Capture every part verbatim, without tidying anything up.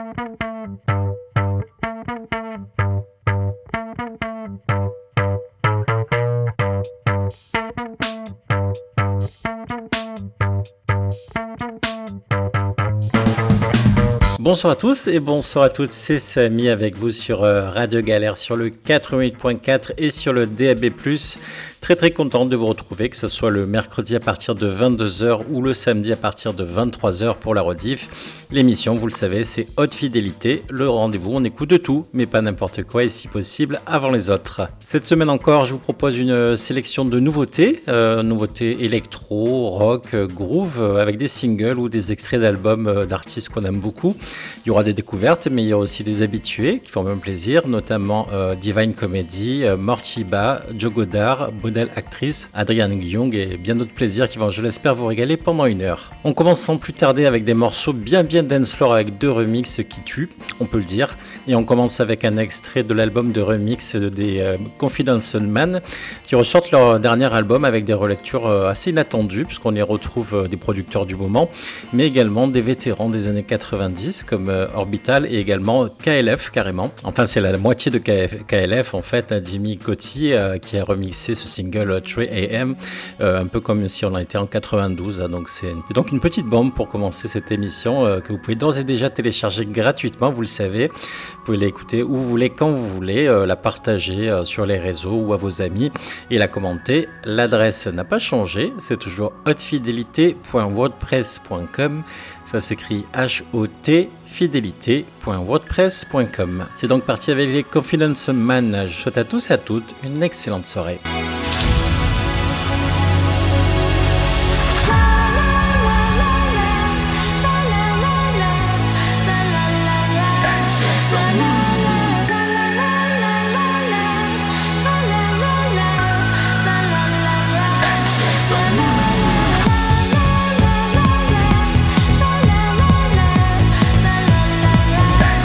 Bonsoir à tous et bonsoir à toutes, c'est Samy avec vous sur Radio Galère sur le quatre-vingt-huit point quatre et sur le D A B plus. Très très content de vous retrouver, que ce soit le mercredi à partir de vingt-deux heures ou le samedi à partir de vingt-trois heures pour la rediff. L'émission, vous le savez, c'est Haute Fidélité, le rendez-vous, on écoute de tout, mais pas n'importe quoi et si possible avant les autres. Cette semaine encore, je vous propose une sélection de nouveautés, euh, nouveautés électro, rock, groove, avec des singles ou des extraits d'albums d'artistes qu'on aime beaucoup. Il y aura des découvertes, mais il y aura aussi des habitués qui font même plaisir, notamment euh, Divine Comedy, euh, Morchiba, Joe Godard, Modèle Actrice, Adrian Young et bien d'autres plaisirs qui vont, je l'espère, vous régaler pendant une heure. On commence sans plus tarder avec des morceaux bien bien dancefloor avec deux remixes qui tuent, on peut le dire. Et on commence avec un extrait de l'album de remix des euh, Confidence Man qui ressortent leur dernier album avec des relectures euh, assez inattendues puisqu'on y retrouve euh, des producteurs du moment, mais également des vétérans des années quatre-vingt-dix comme euh, Orbital et également K L F carrément. Enfin c'est la, la moitié de K L F en fait, hein, Jimmy Cotti euh, qui a remixé ce single trois A M, euh, un peu comme si on en était en quatre-vingt-douze, hein, donc c'est une, donc une petite bombe pour commencer cette émission euh, que vous pouvez d'ores et déjà télécharger gratuitement, vous le savez, vous pouvez l'écouter où vous voulez, quand vous voulez, euh, la partager euh, sur les réseaux ou à vos amis et la commenter. L'adresse n'a pas changé, c'est toujours hautefidélité point wordpress point com. Ça s'écrit H O T fidélité point wordpress point com. C'est donc parti avec les Confidence Man. Je souhaite à tous et à toutes une excellente soirée.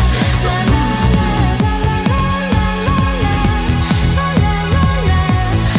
La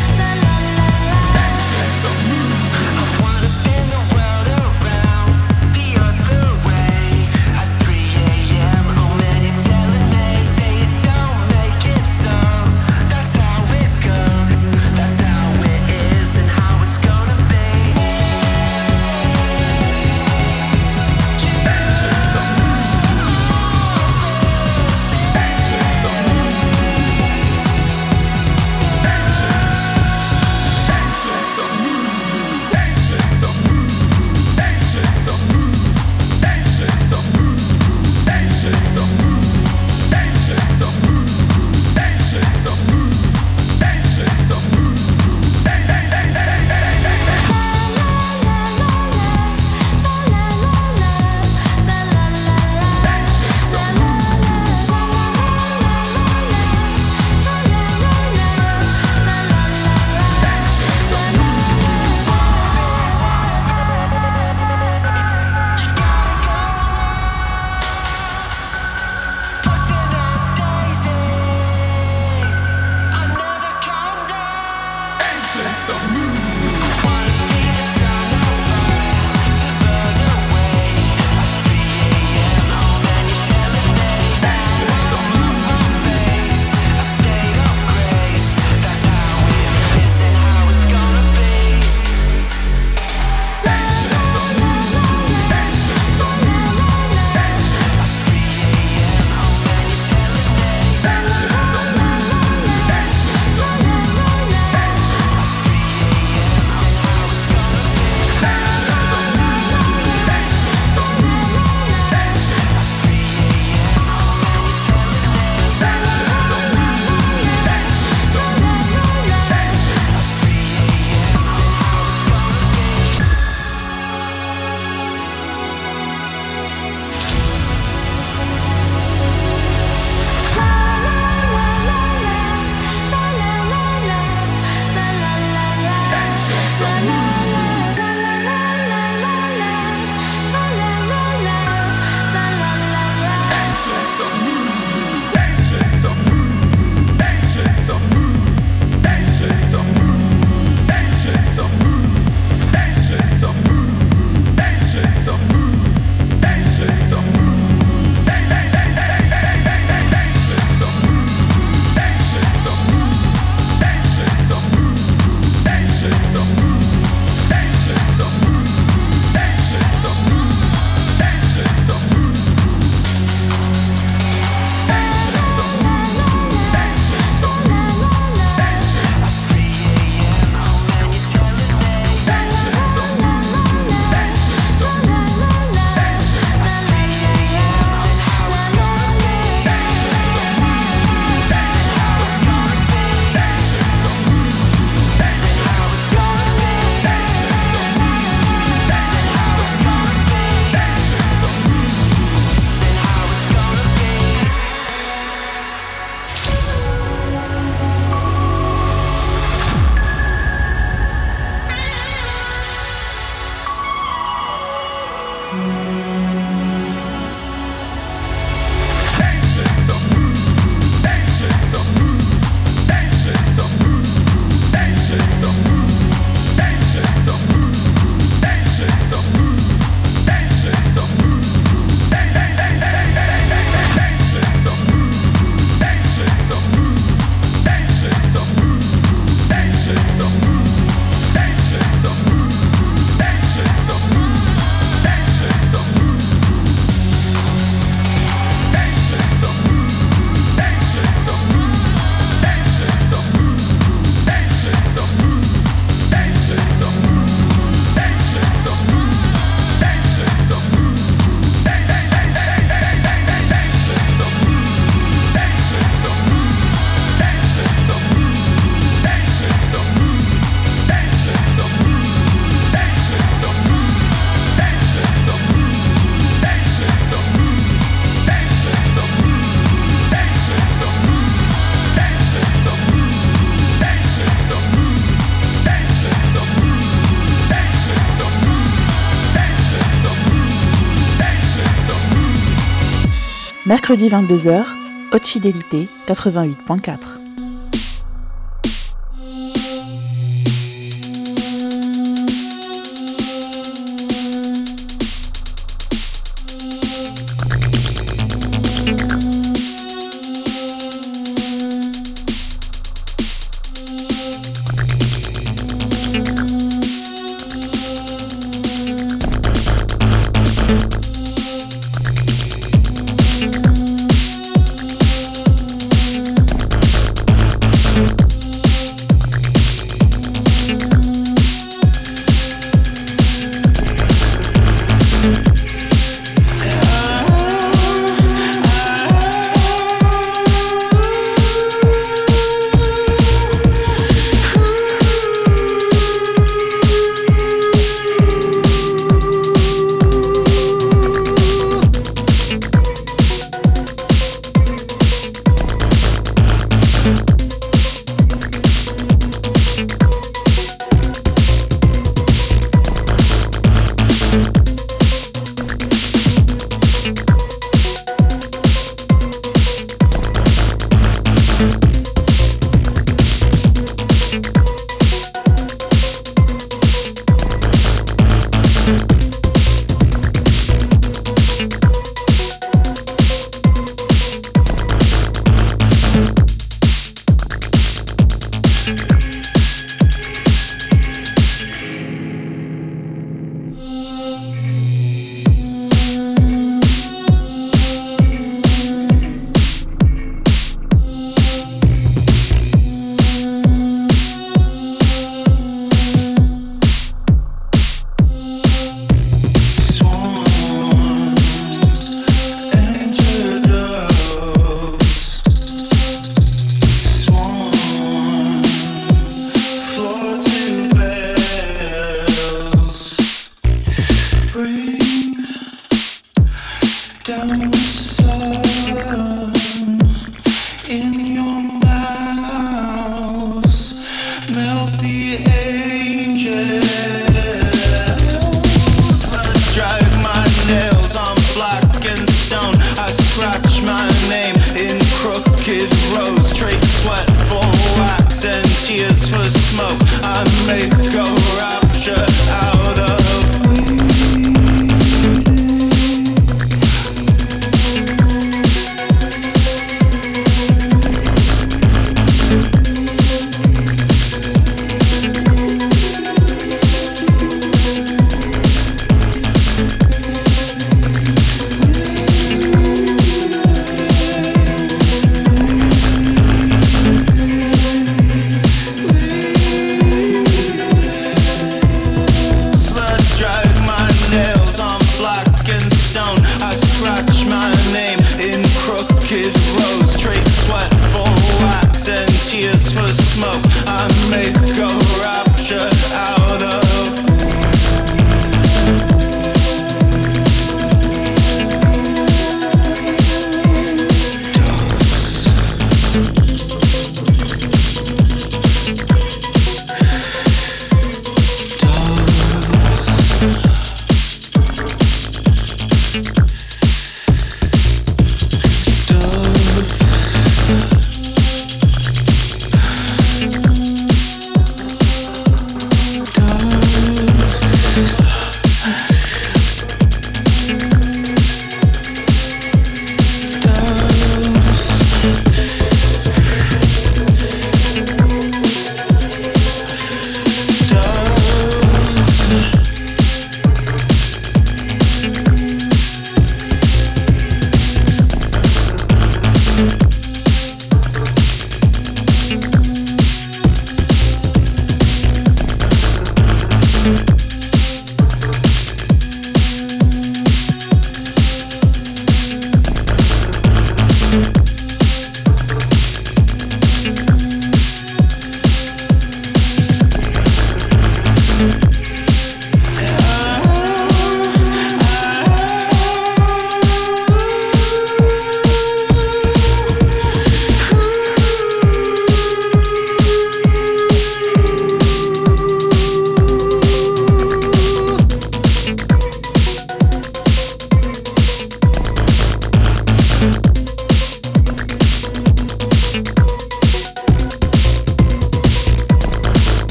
Mercredi vingt-deux heures, Haute Fidélité quatre-vingt-huit point quatre.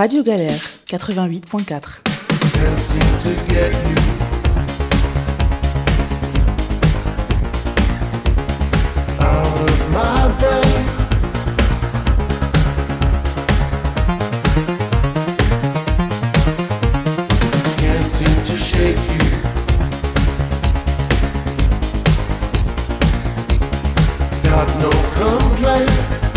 Radio Galère quatre-vingt-huit point quatre. Can't seem to get you. Out of my brain. Can't seem to shake you. Got no complaints.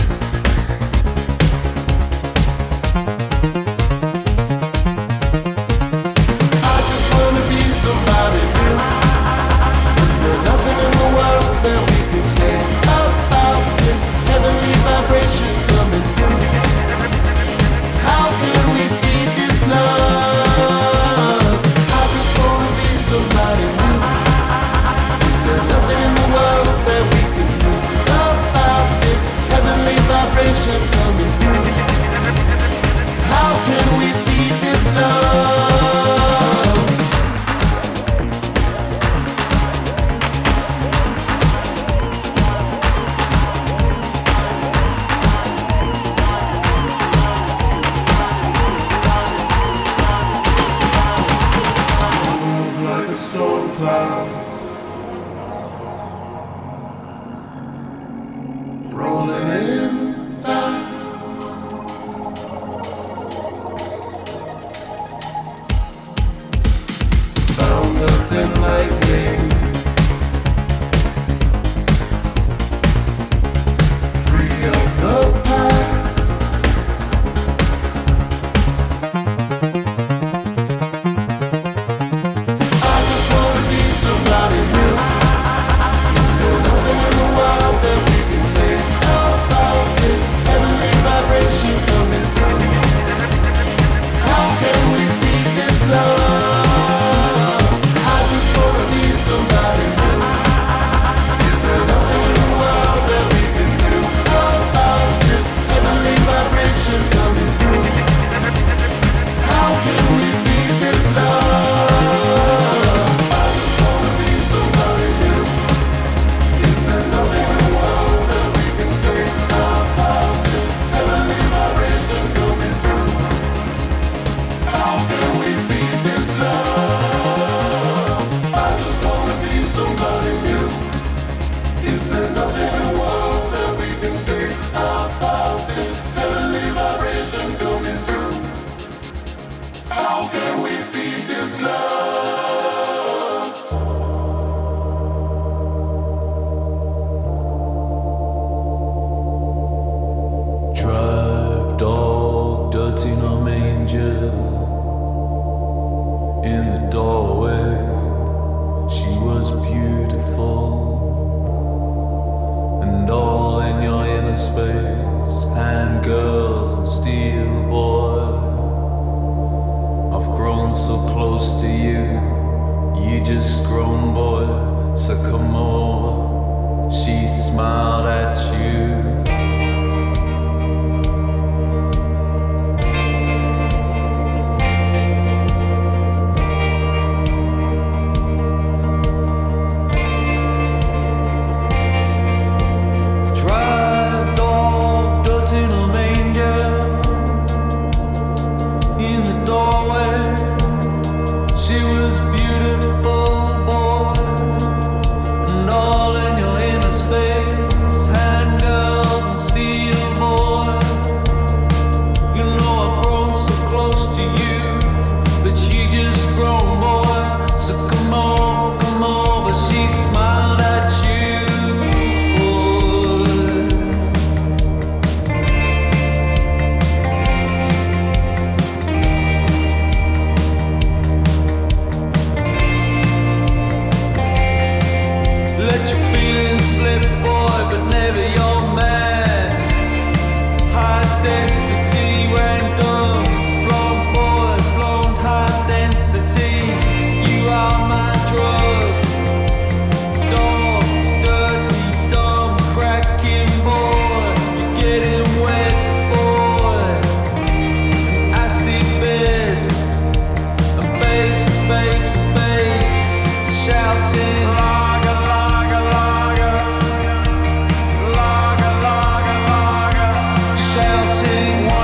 I just wanna be somebody new. Is there nothing in the world that we can say about this heavenly vibration coming through? How can we feed this love? I just wanna be somebody new. Is there nothing in the world that we can do about this heavenly vibration coming through? How can we feed this love? Move like a storm cloud, rolling in fast. Bound up in lightning, free of the past. I just wanna be somebody new. Is there nothing in the world that we can say about this heavenly vibration coming through? How can we feed this love? I just wanna be somebody new. Is there nothing in the world that we can do about this heavenly vibration coming through? How can we feed this love? I just wanna be somebody new. Is there nothing in the world that we can say about this heavenly vibration coming through? How can we feed this love? I just wanna be somebody new. Is there nothing in the world that we can say about this heavenly vibration coming through? How can we feed this love? Drive dog, dirty no manger. In the doorway, she was beautiful, and all in your inner space, hand girls and steel boy. I've grown so close to you, you just grown boy. So come over, she smiled at you. Drive dog, dirty no manger. In the doorway, she was beautiful, boy, and all in your inner space, hand girls and steel boy. You know I've grown so close to you, but you just grown boy. So come on, come over. She smiled at you, boy. Let your feelings slip, boy, but never your mask. High density, random, blonde boy, blonde high density. You are my drug, dog, dirty, dumb, cracking boy. You're getting wet, boy. Acid bears, and babes, and babes, and babes, shouting lager, lager, lager, lager, lager, lager, shouting.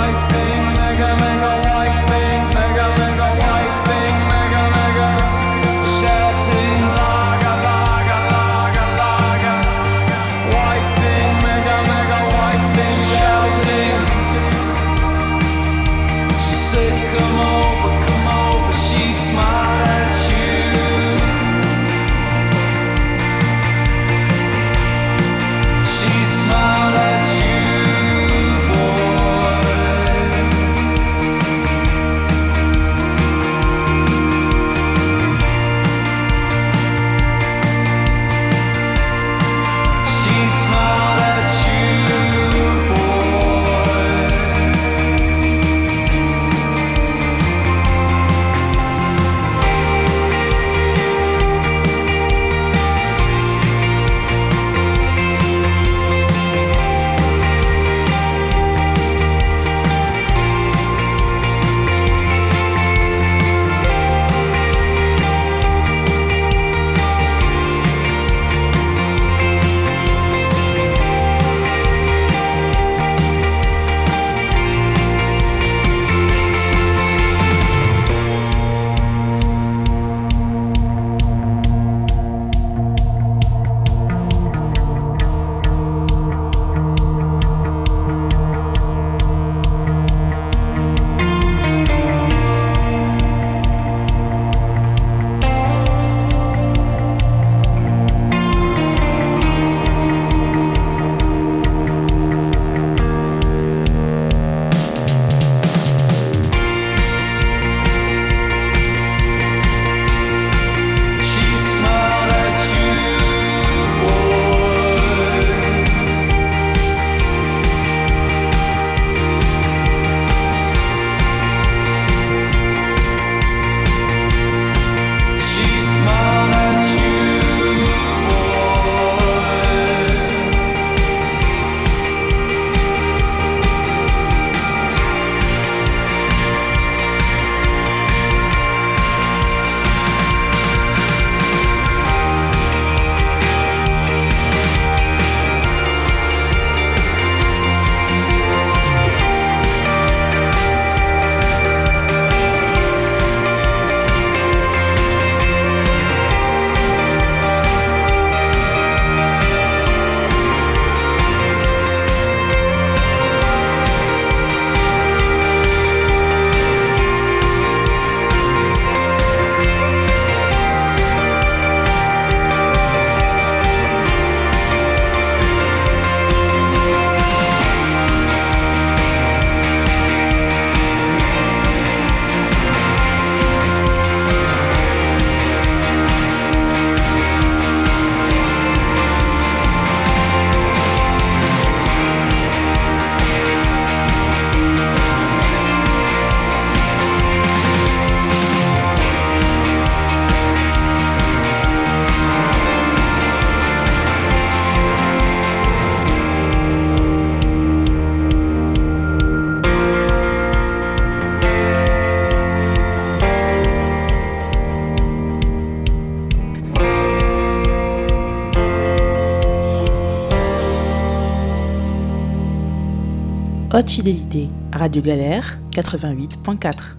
Haute fidélité, Radio Galère quatre-vingt-huit point quatre.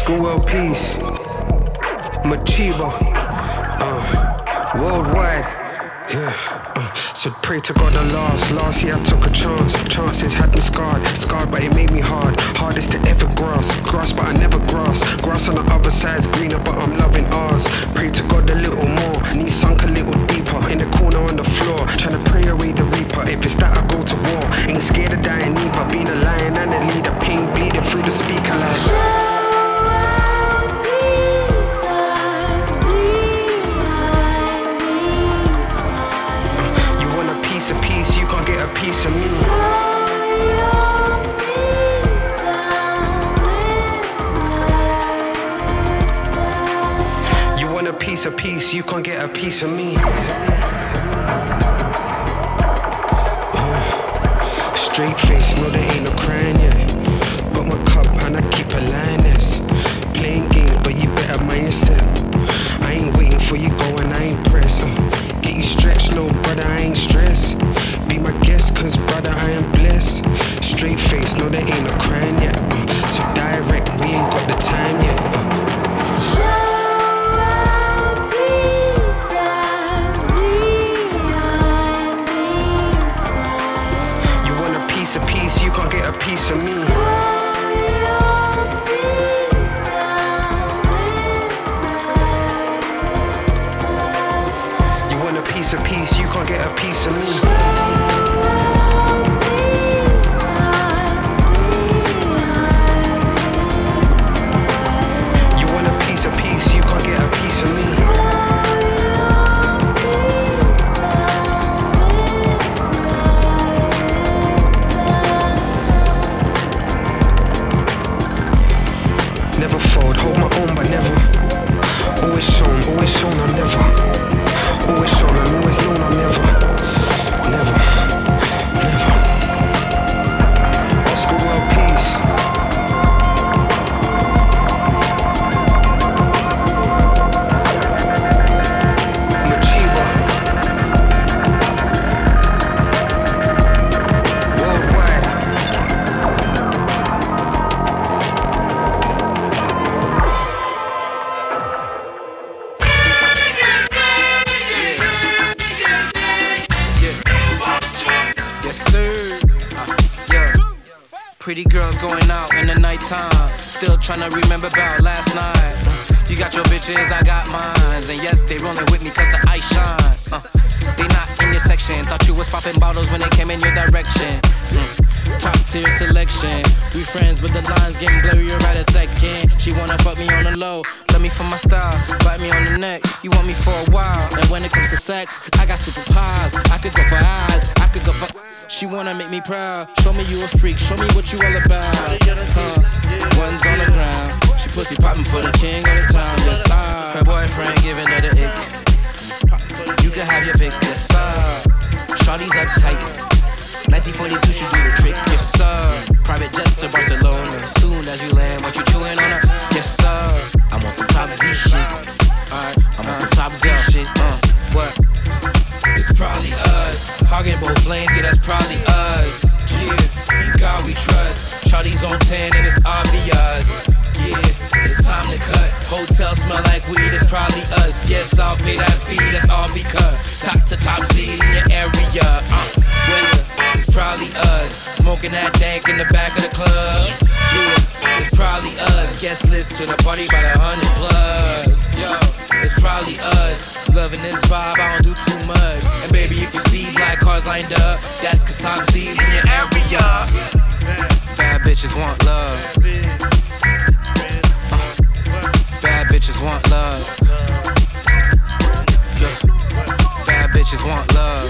Oscar world peace. Machiba. Uh, worldwide. Yeah. Uh, said pray to God the last. Last year I took a chance. Chances had me scarred. Scarred but it made me hard. Hardest to ever grasp. Grasp but I never grasp. Grass on the other side's greener but I'm loving ours. Pray to God a little more. Knee sunk a little deeper. In the corner on the floor. Trying to pray away the reaper. If it's that I go to war. Ain't scared of dying neither. Being a lion and a leader. Pain bleeding through the speaker like. A piece, you can't get a piece of me. You want a piece of peace, you can't get a piece of me. Uh, straight face, no there ain't no crying yet. Got my cup and I keep a lioness. Playing games, but you better mind your step. I ain't waiting for you go and I ain't press. Uh, Get you stretched, no brother, I ain't stressed. Be my guest, cause brother, I am blessed. Straight face, no there ain't no crying yet. Uh, so direct, we ain't got the time yet. Uh. You want a piece of peace, you can't get a piece of me. Piece of peace, you can't get a piece of me. You want a piece of peace, you can't get a piece of me. Never fold, hold my own but never. Always shown, always shown I'm never. Always shown, I'm always known, I'm never, never, never. Oscar world peace. Machiba. Worldwide. Pretty girls going out in the nighttime. Still tryna remember about last night. You got your bitches, I got mines. And yes, they rolling with me cause the ice shine. uh, They not in your section. Thought you was popping bottles when they came in your direction. mm. Top tier selection. We friends but the lines getting blurrier right a second. She wanna fuck me on the low. Love me for my style, bite me on the neck. You want me for a while. And when it comes to sex, I got super pies. I could go for eyes, I could go for. She wanna make me proud. Show me you a freak, show me what you all about. Huh. One's on the ground. She pussy popping for the king of the town. Yes, sir. Her boyfriend giving her the ick. You can have your pick, yes sir. Shawty's uptight. nineteen forty-two, she do the trick, yes sir. Private jets to Barcelona. Soon as you land, what you chewing on her? Yes sir. I'm on some top Z shit. Alright, I'm on some top Z shit. Uh, what? It's probably us. Hogging both lanes, yeah, that's probably us. Yeah, in God we trust. Shawty's on ten and it's obvious. Yeah, it's time to cut. Hotel smell like weed, it's probably us. Yes, I'll pay that fee, that's all because top to top Z's in your area. Uh, winner, it's probably us. Smoking that dank in the back of the club. Yeah, it's probably us. Guest list to the party by the hundred plus. Yo, it's probably us. Loving this vibe, I don't do too much. And baby, if you see black cars lined up, that's cause top Z's in your area. Bad bitches want love. Bad bitches want love. Yeah. Bad bitches want love.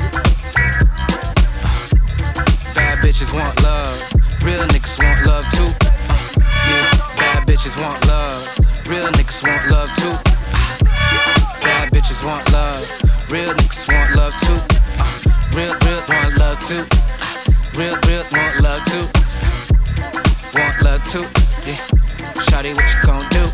Bad bitches want love. Real niggas want love too. Uh, yeah. Bad bitches want love. Real niggas want love too. Uh, bad bitches want love. Real niggas want love too. Uh, real, real want love too. Uh, real, real want love too. Want love too. Yeah. Shawty, what you gon' do?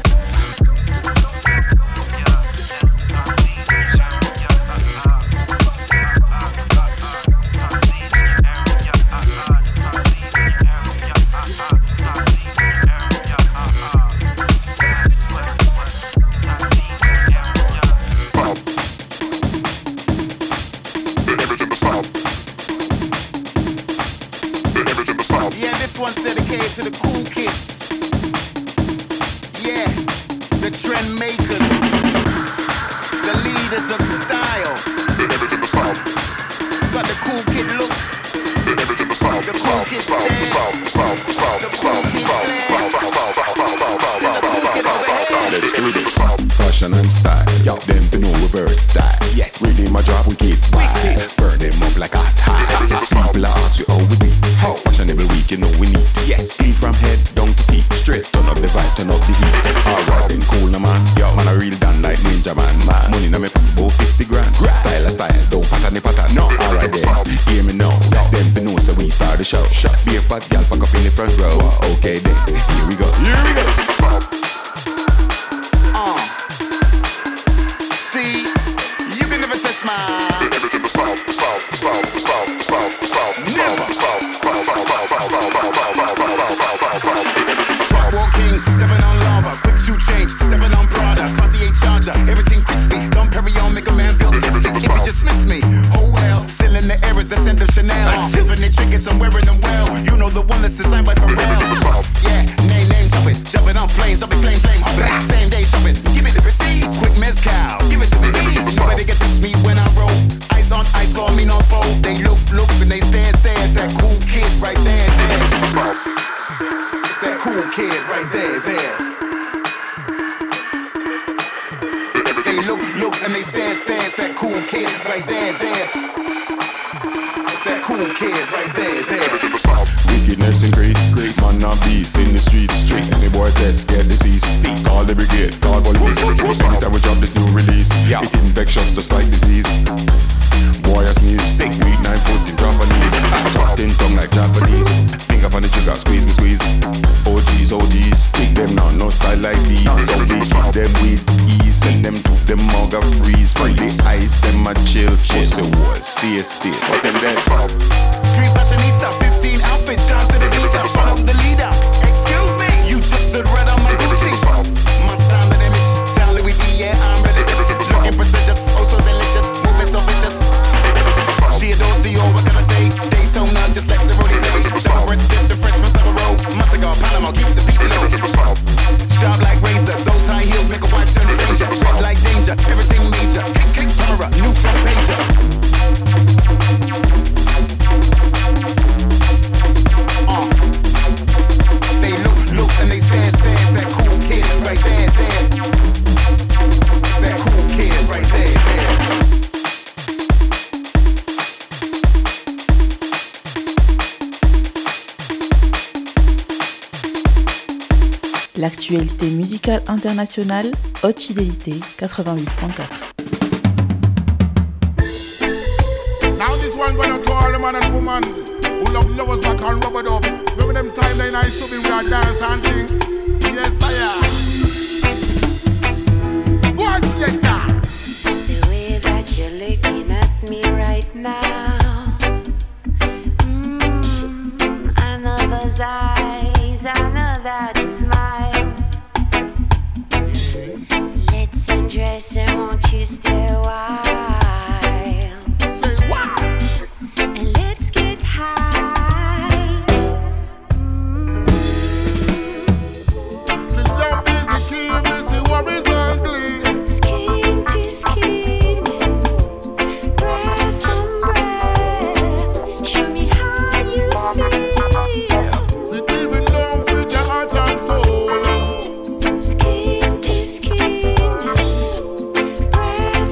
dedicated to the cool kids. Yeah, the trend makers, the leaders of style. Got the cool kid look, the cool kid style, the cool kid flair. There's a cool kid over here. Let's do this. Fashion and style, yo, them we know we versatile. Yes, really my job we keep wild. Burn them up like a hot. People ask you how we do it. How fashionable week, you know we need. Yes, see from head down to feet, straight. Turn up the vibe, turn up the heat. Alright then, cool na man. Yo, man I real done like Ninja Man. Man, money na me pocket about fifty grand. Style a style, don't pattern a pattern. No, alright then, hear me now. Them we know so we start the show. Be a fat gal pack up in the front row. Okay then, here we go. Here we go. Uh. See, you can never test my. Walking, stepping on lava, quick shoe change, stepping on Prada, Cartier charger, everything crispy. Don't Perignon, make a man feel sexy. If you just miss me, oh well. Still in the air is the scent of Chanel. Sipping the trinkets, I'm wearing them well. You know the one that's designed by Pharrell. Yeah, name, name, jumping, jumping on planes, I'll be flame, flame, hopping. Same day shopping, give me the receipts. Quick mezcal, give it to me, please. Nobody can touch me when I roll. Ice on ice, call me no foe. They look, look, and they stare, stare. It's that cool kid right there, there. It's that cool kid right there, there. They look, look, and they stare, stare. It's that cool kid right there, there. It's that cool kid right there, there. Wickedness increase, man not beast in the street, street. Any boy test, get disease. Call the brigade, call police. Anytime we drop this new release, it infectious just like disease. Boy I sneeze, sick, weak, nine foot in Japanese. Chopped in tongue like Japanese. Finger on the trigger, squeeze me, squeeze. O Gs, O Gs, kick them now, no style like these. So we kick them with ease, send them to them mug of freeze. From the ice, them a chill, chill. So what, stay still, what them dead? Street fashionista, fifteen outfits, chance to the visa. Shut up the leader, excuse me. You just stood right on my Gucci's. My style and image, tell Louis V, yeah, I'm religious. Looking prestigious, oh so delicious, moving so vicious. She adores Dior, what can I say? Daytona, just like the roadie play. Double breasted, the fresh from Summer Road. My cigar, Panama, keep the beat low. Sharp like razor, those high heels make a wife turn stranger. Red like danger, everything major. Kick, kick, camera, new front pager. Uh. They look, look, and they stare, stare. It's that cool kid right there, there. It's that cool kid right there, there. L'actualité musicale internationale, Haute Fidélité quatre-vingt-huit point quatre. Now this one going to all the man and woman who love lovers back and rub it up. Remember them time then I should be we are dance and thing. Yes I am. Go on selector. The way that you're looking at me right now, mm, I know those eyes, I know that smile. Let's undress and won't you stay a while? Say what? And let's get high. Mm. See love is the key, we see worries ugly. Skin to skin, breath on breath. Show me how you feel. See even love with your heart and soul. Skin to skin, breath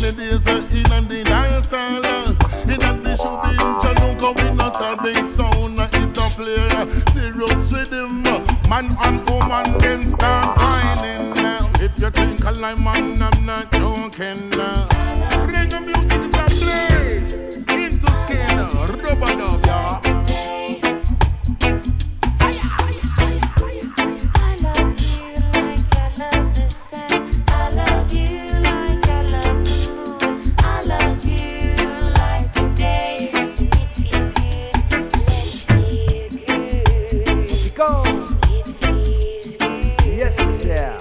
the days uh, in and the dance hall. uh, In and the show the Januka we no start big sound. uh, It a play uh, serious rhythm. uh, Man and woman then start whining. uh, If you think I like man, I'm not joking. uh, Reggae music is a play. Skin to skin, uh, rubber dub, yeah. Yes, yeah.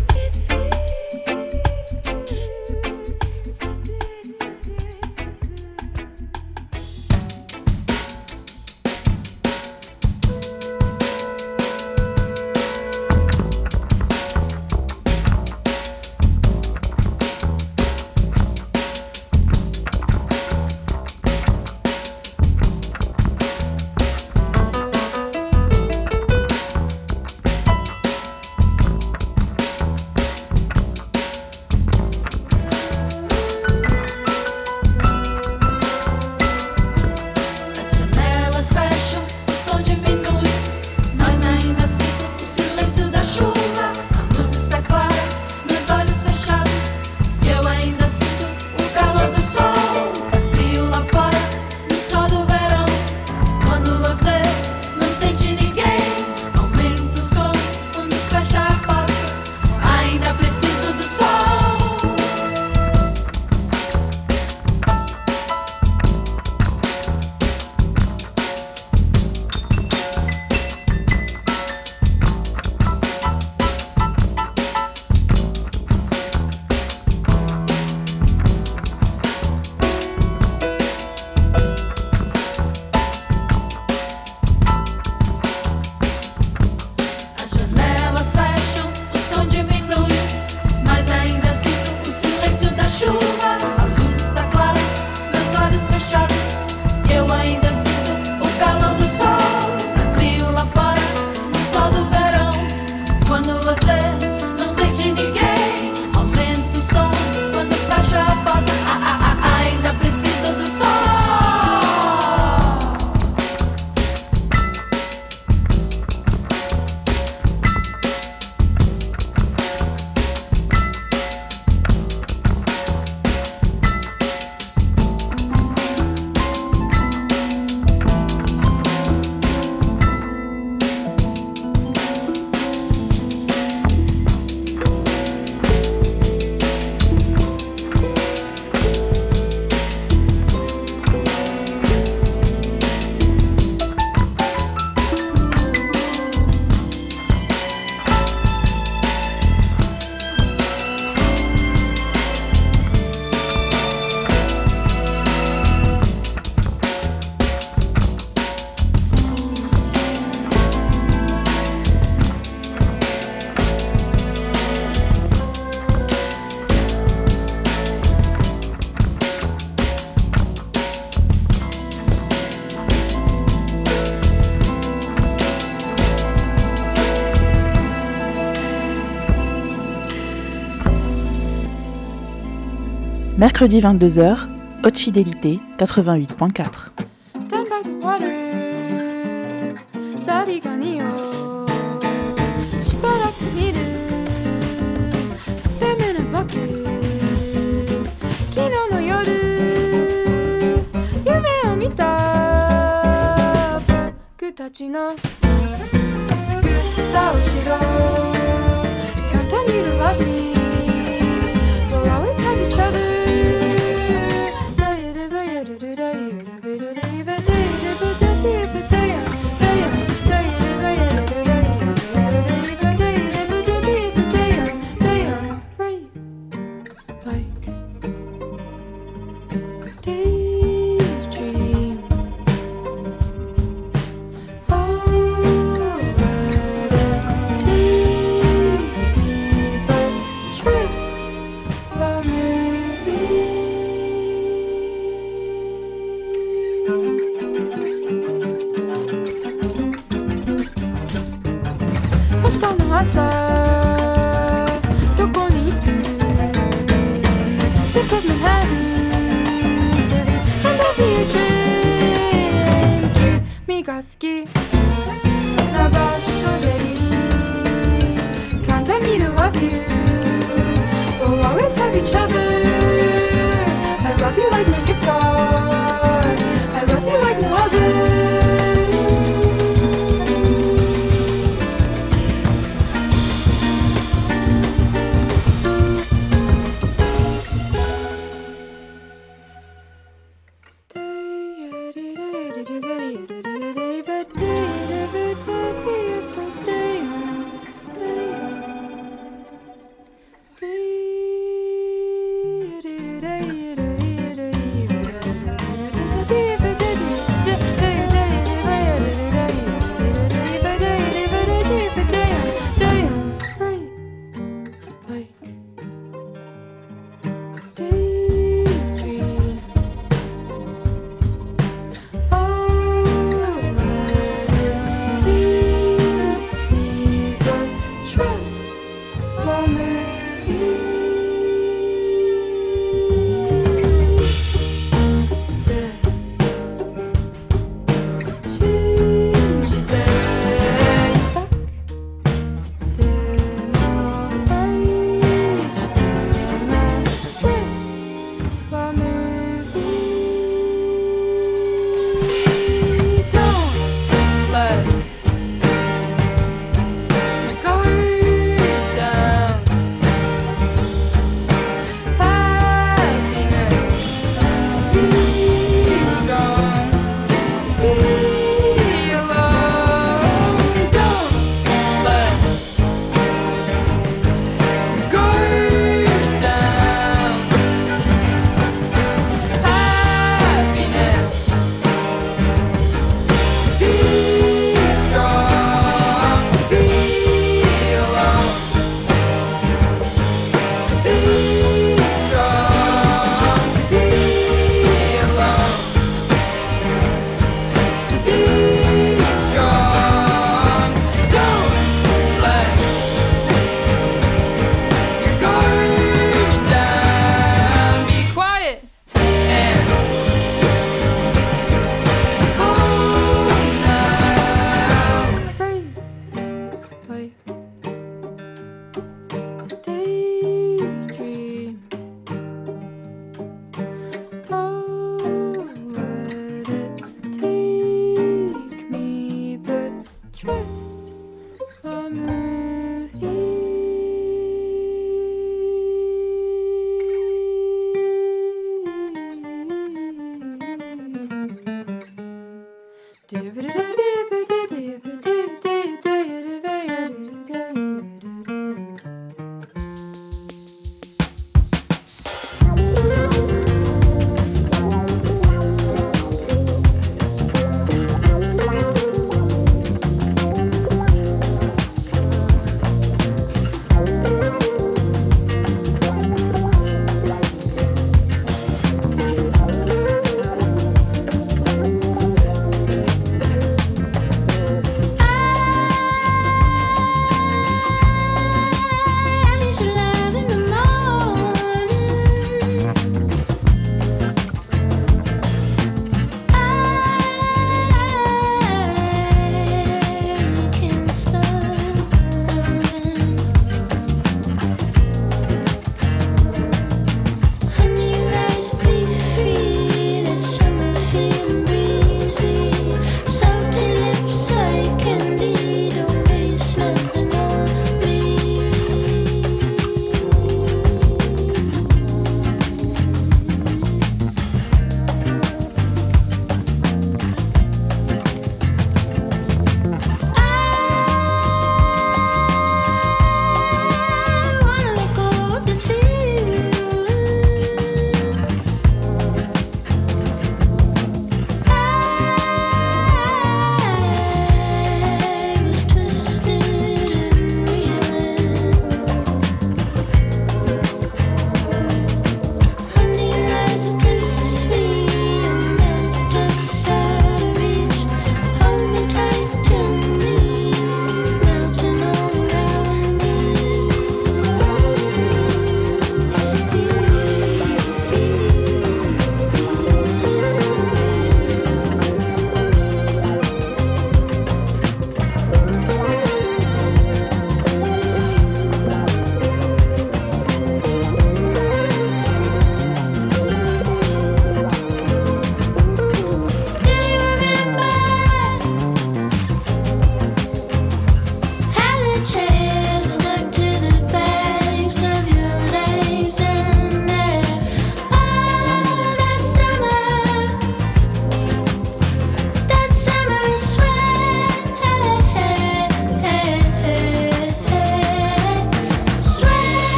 Mercredi vingt-deux heures, Haute Fidélité quatre-vingt-huit point quatre. Down by the water, さりがにをしばらく見るデメのバケ昨日の夜夢を見た僕たちの作ったお城 Continue to love me We'll always have each other Take tip of Manhattan to the end of the dream. Kimi ga suki na basho de kanda miru love you. We'll always have each other. I love you like my guitar. I love you like no other.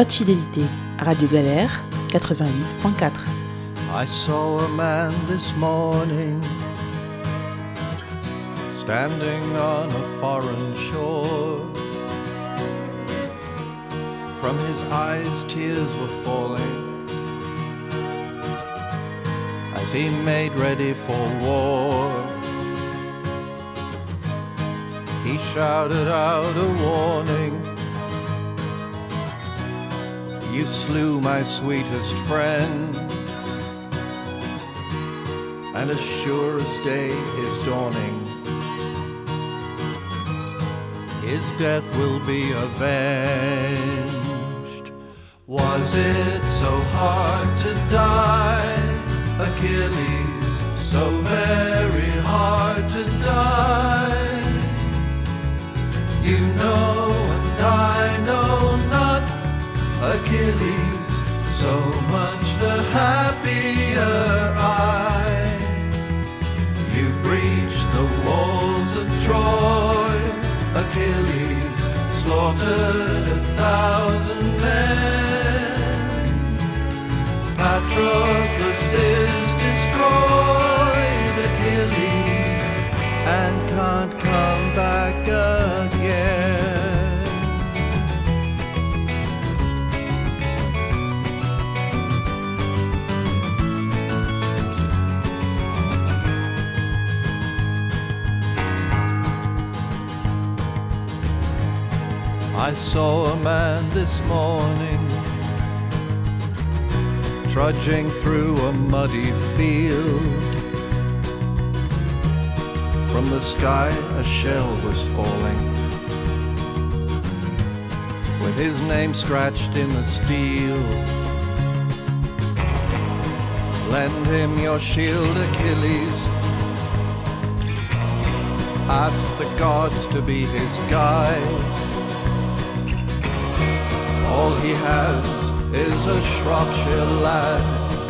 Haute Fidélité, Radio Galère, quatre-vingt-huit point quatre. I saw a man this morning standing on a foreign shore. From his eyes tears were falling as he made ready for war. He shouted out a warning, "You slew my sweetest friend, and as sure as day is dawning, his death will be avenged." Was it so hard to die, Achilles, so very hard to die? You know and I know not, Achilles, so much the happier I. You breached the walls of Troy, Achilles, slaughtered a thousand men. Patroclus is destroyed, Achilles, and can't come back again. I saw a man this morning trudging through a muddy field. From the sky a shell was falling, with his name scratched in the steel. Lend him your shield, Achilles. Ask the gods to be his guide. All he has is a Shropshire lad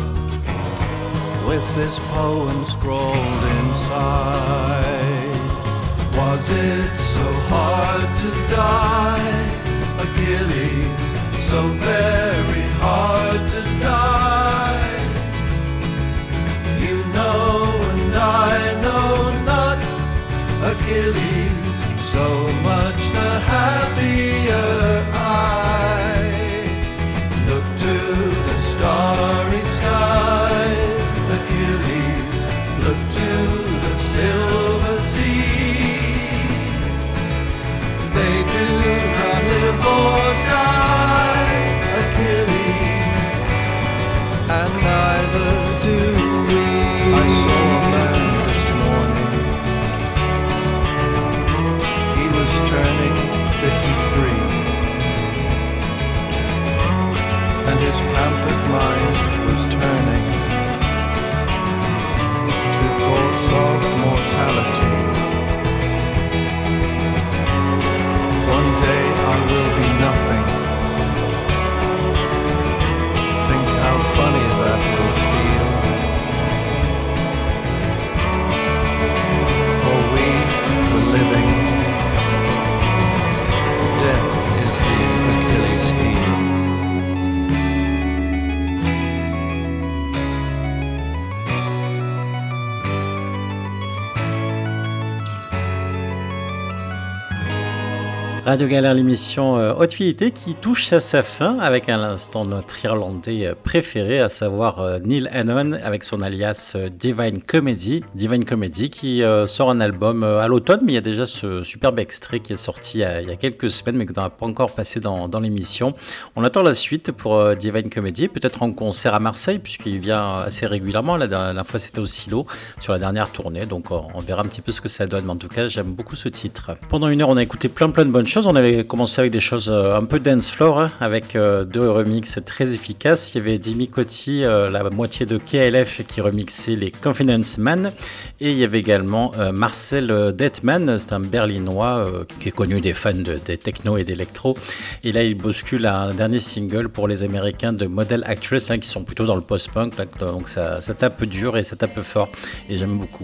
with this poem scrawled inside. Was it so hard to die, Achilles, so very hard to die? You know and I know not, Achilles, so much the happier I. Look to the starry skies, Achilles, look to the silver sea. They do not live or die, Achilles, and neither do we. I saw a man this morning, he was turning fifty-three, and his pampered mind was turning to thoughts of mortality. One day I will be nothing. Think how funny that will feel. For we, the living, death is the Achilles heel. Radio Galère, l'émission euh, Haute Fidélité qui touche à sa fin avec à l'instant notre Irlandais euh, préféré, à savoir euh, Neil Hannon avec son alias euh, Divine Comedy. Divine Comedy qui euh, sort un album euh, à l'automne, mais il y a déjà ce superbe extrait qui est sorti euh, il y a quelques semaines, mais que n'on n'a pas encore passé dans, dans l'émission. On attend la suite pour euh, Divine Comedy, peut-être en concert à Marseille, puisqu'il vient assez régulièrement. La dernière fois, c'était au Silo sur la dernière tournée, donc on, on verra un petit peu ce que ça donne. Mais en tout cas, j'aime beaucoup ce titre. Pendant une heure, on a écouté plein plein de bonnes choses. On avait commencé avec des choses euh, un peu dance floor, hein, avec euh, deux remixes très efficaces. Il y avait Jimmy Cotti, euh, la moitié de K L F, qui remixait les Confidence Man, et il y avait également euh, Marcel Detman, c'est un Berlinois euh, qui est connu des fans de, des techno et d'électro. Et là, il bouscule un dernier single pour les Américains de Model Actress, hein, qui sont plutôt dans le post-punk, là, donc ça, ça tape dur et ça tape fort, et j'aime beaucoup.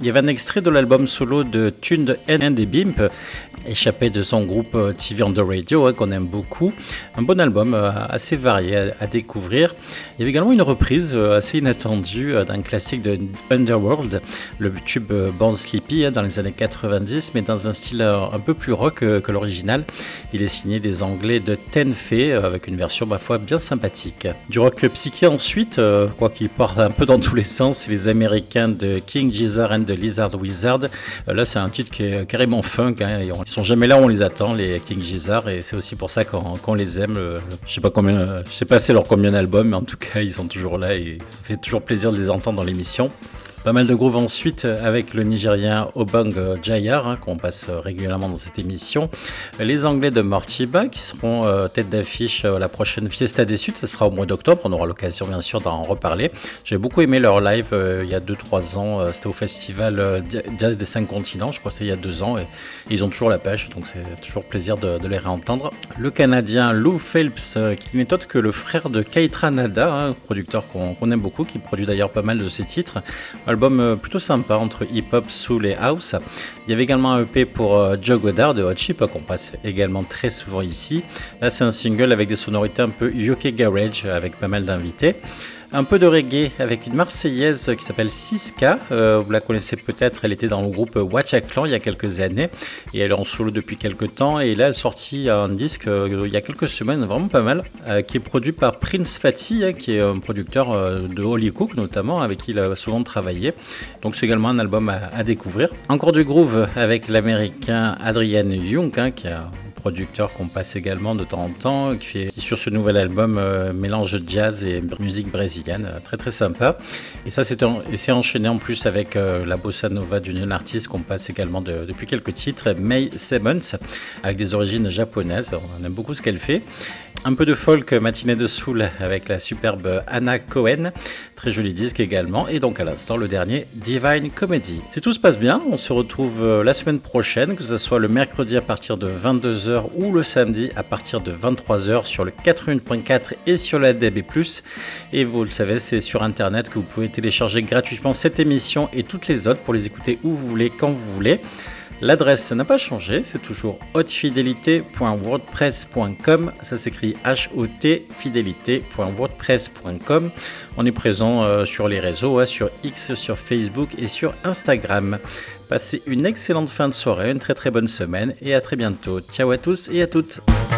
Il y avait un extrait de l'album solo de Tuned and the Bimp, échappé de son groupe T V on the Radio, hein, qu'on aime beaucoup. Un bon album euh, assez varié à, à découvrir. Il y avait également une reprise euh, assez inattendue euh, d'un classique de Underworld, le tube euh, Born Sleepy, hein, dans les années quatre-vingt-dix, mais dans un style euh, un peu plus rock euh, que l'original. Il est signé des Anglais de Ten Fay, euh, avec une version, ma foi, bien sympathique. Du rock psyché ensuite, euh, quoi qu'il part un peu dans tous les sens, c'est les Américains de King Gizzard and the Lizard Wizard. Euh, là, c'est un titre qui est carrément funk, hein, et on, ils sont jamais là où on les attend, les King Gizzard, et c'est aussi pour ça qu'on, qu'on les aime. Euh, je sais pas combien, euh, je sais pas c'est leur combien d'albums, mais en tout cas, ils sont toujours là et ça fait toujours plaisir de les entendre dans l'émission. Pas mal de groove ensuite avec le Nigérien Obang Jayar, hein, qu'on passe régulièrement dans cette émission. Les Anglais de Mortiba qui seront euh, tête d'affiche à la prochaine Fiesta des Suds, ce sera au mois d'octobre, on aura l'occasion bien sûr d'en reparler. J'ai beaucoup aimé leur live euh, il y a deux trois ans, euh, c'était au festival euh, Jazz des cinq continents, je crois que c'était il y a deux ans, et, et ils ont toujours la pêche, donc c'est toujours plaisir de, de les réentendre. Le Canadien Lou Phelps, euh, qui n'est autre que le frère de Keitra Nada, hein, producteur qu'on, qu'on aime beaucoup, qui produit d'ailleurs pas mal de ses titres. Album plutôt sympa entre hip-hop, soul et house. Il y avait également un E P pour euh, Joe Goddard de Hot Chip qu'on passe également très souvent ici. Là c'est un single avec des sonorités un peu U K Garage avec pas mal d'invités. Un peu de reggae avec une Marseillaise qui s'appelle Siska, euh, vous la connaissez peut-être, elle était dans le groupe Watchaclan il y a quelques années et elle est en solo depuis quelques temps et là elle a sorti un disque euh, il y a quelques semaines, vraiment pas mal, euh, qui est produit par Prince Fatty, hein, qui est un producteur euh, de Holly Cook notamment, avec qui il a souvent travaillé, donc c'est également un album à, à découvrir. Encore du groove avec l'américain Adrian Young, hein, qui a producteur qu'on passe également de temps en temps, qui fait sur ce nouvel album euh, mélange de jazz et musique brésilienne, euh, très très sympa. Et ça c'est, en, et c'est enchaîné en plus avec euh, la bossa nova d'une jeune artiste qu'on passe également de, depuis quelques titres, May Simmons, avec des origines japonaises. On aime beaucoup ce qu'elle fait. Un peu de folk matinée de soul avec la superbe Anna Cohen, très joli disque également, et donc à l'instant le dernier Divine Comedy. Si tout se passe bien, on se retrouve la semaine prochaine, que ce soit le mercredi à partir de vingt-deux heures ou le samedi à partir de vingt-trois heures sur le quatre-vingt-un point quatre et sur la D A B plus, et vous le savez, c'est sur internet que vous pouvez télécharger gratuitement cette émission et toutes les autres pour les écouter où vous voulez, quand vous voulez. L'adresse n'a pas changé, c'est toujours hautefidélité point wordpress point com, ça s'écrit H O T fidélité point wordpress point com. On est présent euh, sur les réseaux, hein, sur X, sur Facebook et sur Instagram. Passez une excellente fin de soirée, une très très bonne semaine et à très bientôt. Ciao à tous et à toutes.